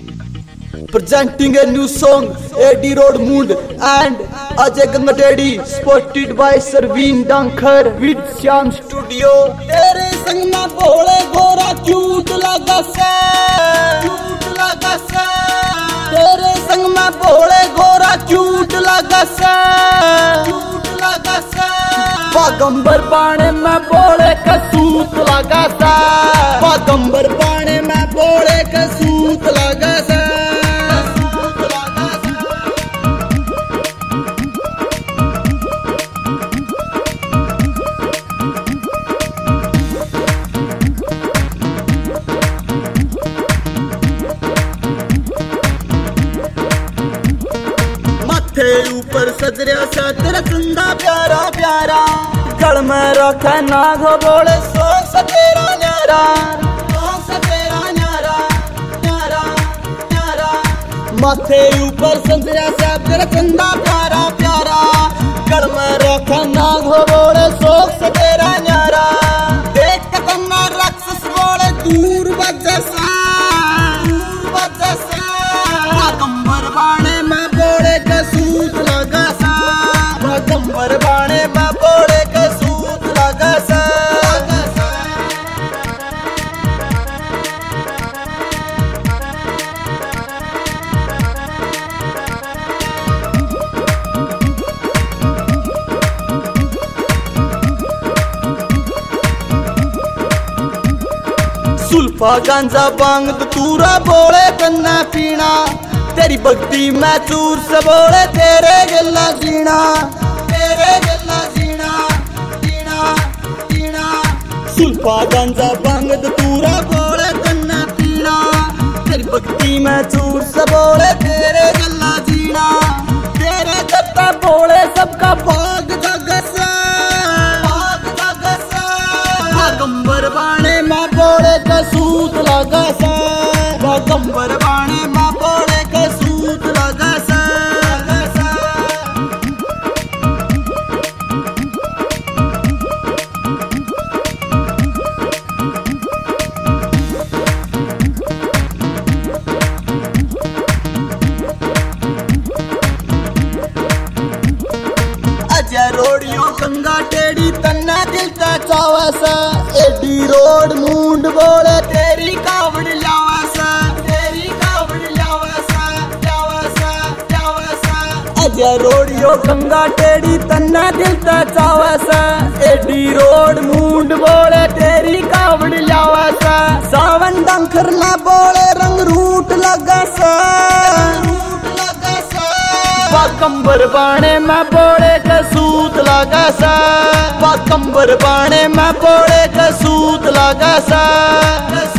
Presenting a new song, AD Road Mood and Ajay Gangadedi, spotted by Sarveen Dankar with Shyam Studio. तेरे संग में भोले गोरा cute लगा से, क्यूट लगा से। तेरे संग में भोले गोरा क्यूट लगा से, क्यूट लगा से। पागंबर बाणे में भोले का सूत लगा सा, पागंबर बाणे में भोले का सूत लगा से। माथे ऊपर सजरिया सा तेरा चंदा प्यारा प्यारा, गल में रखे नाग भोले सो सतेरा न्यारा, सो सतेरा न्यारा, न्यारा, न्यारा। माथे ऊपर सजरिया सा तेरा चंदा प्यारा प्यारा, गल में रखा नाग भोले सो सतेरा न्यारा। देख कतना राक्षस बोले दूर बजसा, दूर बजसा। पागंबर बाणे में बोले का सूत लगा सा, पागंबर बाणे में बोले का सूत लगा सा। सुल्फा गांजा बांग तूरा बोले कन्ना पीना, तेरी भक्ति में चूर से बोले तेरे गला जीना, तेरे गला जीना, जीना, जीना। सुल्फा गांजा बांग तूरा बोले कन्ना पीना, तेरी भक्ति में चूर से बोले तेरे गला जीना। तेरे जत्ता बोले सबका भाग जगसा, भाग जगसा। पागंबर बाणे माँ बोले का सूत लगा सा, पागंबर बाणे माँ बोले का सूत लगा सा। अजय रोडियो गंगा टेढ़ी तन्ना दिल का चावसा, एडी रोड मूंड बोले तेरी कावड़ लावसा, तेरी कावड़ लावसा, लावसा, लावसा। अजय रोडियो गंगा टेढ़ी तन्ना दिल का चावसा, एडी रोड मूंड बोले तेरी कावड़ लावसा। सावन डंखर ना बोले रंग रूट लगा सा, रूट लगा सा। पागंबर बाणे में बोले का सूत लगा सा, पागंबर बाणे में बोले का सूत लगा सा।